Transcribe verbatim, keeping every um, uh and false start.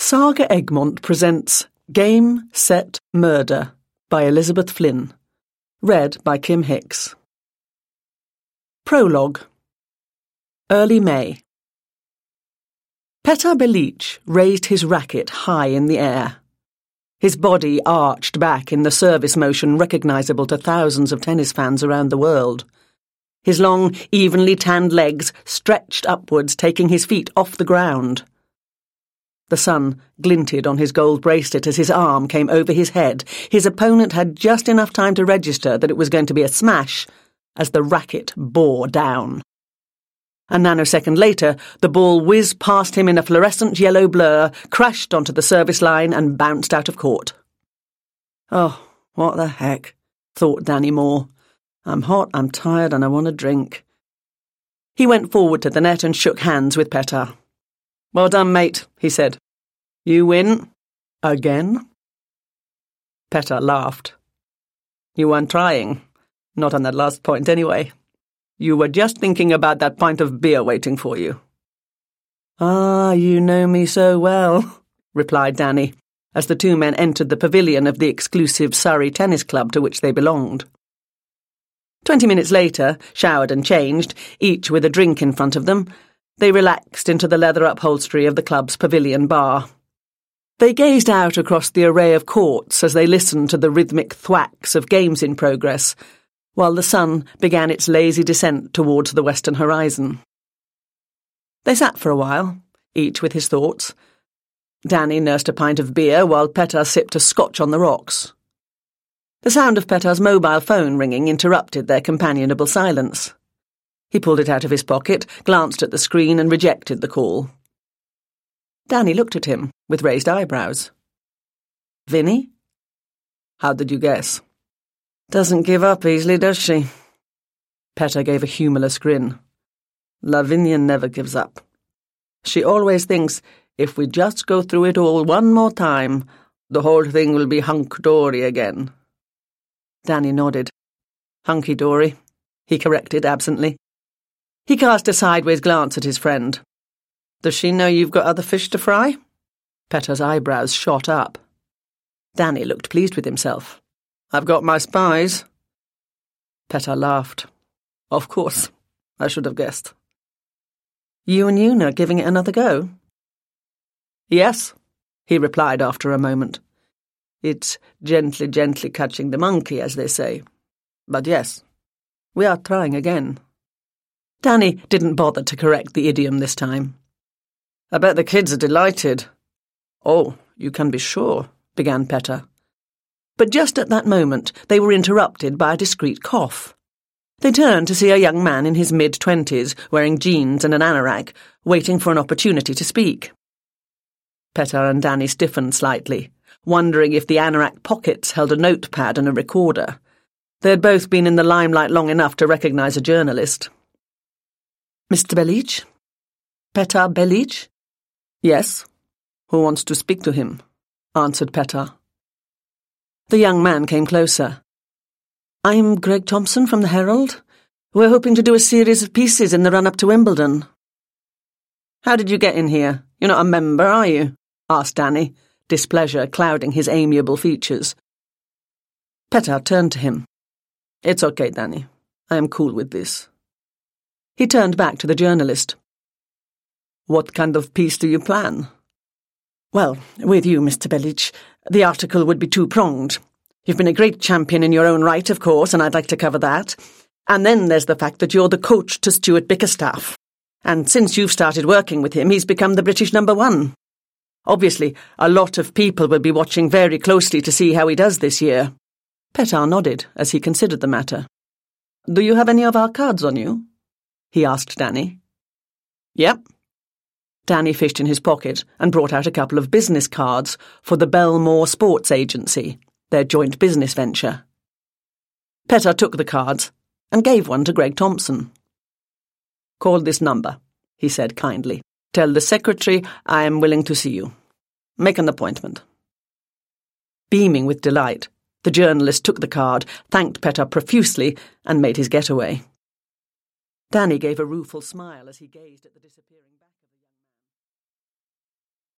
Saga Egmont presents Game, Set, Murder by Elizabeth Flynn. Read by Kim Hicks. Prologue. Early May. Petar Belich raised his racket high in the air. His body arched back in the service motion recognisable to thousands of tennis fans around the world. His long, evenly tanned legs stretched upwards, taking his feet off the ground. The sun glinted on his gold bracelet as his arm came over his head. His opponent had just enough time to register that it was going to be a smash as the racket bore down. A nanosecond later, the ball whizzed past him in a fluorescent yellow blur, crashed onto the service line and bounced out of court. Oh, what the heck, thought Danny Moore. I'm hot, I'm tired, and I want a drink. He went forward to the net and shook hands with Petar. Well done, mate, he said. You win. Again? Petar laughed. You weren't trying. Not on that last point, anyway. You were just thinking about that pint of beer waiting for you. Ah, you know me so well, replied Danny, as the two men entered the pavilion of the exclusive Surrey Tennis Club to which they belonged. Twenty minutes later, showered and changed, each with a drink in front of them, they relaxed into the leather upholstery of the club's pavilion bar. They gazed out across the array of courts as they listened to the rhythmic thwacks of games in progress, while the sun began its lazy descent towards the western horizon. They sat for a while, each with his thoughts. Danny nursed a pint of beer while Petar sipped a scotch on the rocks. The sound of Petar's mobile phone ringing interrupted their companionable silence. He pulled it out of his pocket, glanced at the screen and rejected the call. Danny looked at him with raised eyebrows. Vinny? How did you guess? Doesn't give up easily, does she? Petar gave a humorless grin. Lavinia never gives up. She always thinks, if we just go through it all one more time, the whole thing will be hunky-dory again. Danny nodded. Hunky-dory, he corrected absently. He cast a sideways glance at his friend. Does she know you've got other fish to fry? Petar's eyebrows shot up. Danny looked pleased with himself. I've got my spies. Petar laughed. Of course, I should have guessed. You and Una giving it another go? Yes, he replied after a moment. It's gently, gently catching the monkey, as they say. But yes, we are trying again. Danny didn't bother to correct the idiom this time. I bet the kids are delighted. Oh, you can be sure, began Petar. But just at that moment they were interrupted by a discreet cough. They turned to see a young man in his mid-twenties, wearing jeans and an anorak, waiting for an opportunity to speak. Petar and Danny stiffened slightly, wondering if the anorak pockets held a notepad and a recorder. They had both been in the limelight long enough to recognise a journalist. Mister Belich? Petar Belich? Yes. Who wants to speak to him? Answered Petar. The young man came closer. I'm Greg Thompson from the Herald. We're hoping to do a series of pieces in the run-up to Wimbledon. How did you get in here? You're not a member, are you? Asked Danny, displeasure clouding his amiable features. Petar turned to him. It's okay, Danny. I am cool with this. He turned back to the journalist. What kind of piece do you plan? Well, with you, Mister Belich, the article would be two-pronged. You've been a great champion in your own right, of course, and I'd like to cover that. And then there's the fact that you're the coach to Stuart Bickerstaff. And since you've started working with him, he's become the British number one. Obviously, a lot of people will be watching very closely to see how he does this year. Petar nodded as he considered the matter. Do you have any of our cards on you? He asked Danny. Yep. Danny fished in his pocket and brought out a couple of business cards for the Belmore Sports Agency, their joint business venture. Petar took the cards and gave one to Greg Thompson. Call this number, he said kindly. Tell the secretary I am willing to see you. Make an appointment. Beaming with delight, the journalist took the card, thanked Petar profusely, and made his getaway. Danny gave a rueful smile as he gazed at the disappearing back.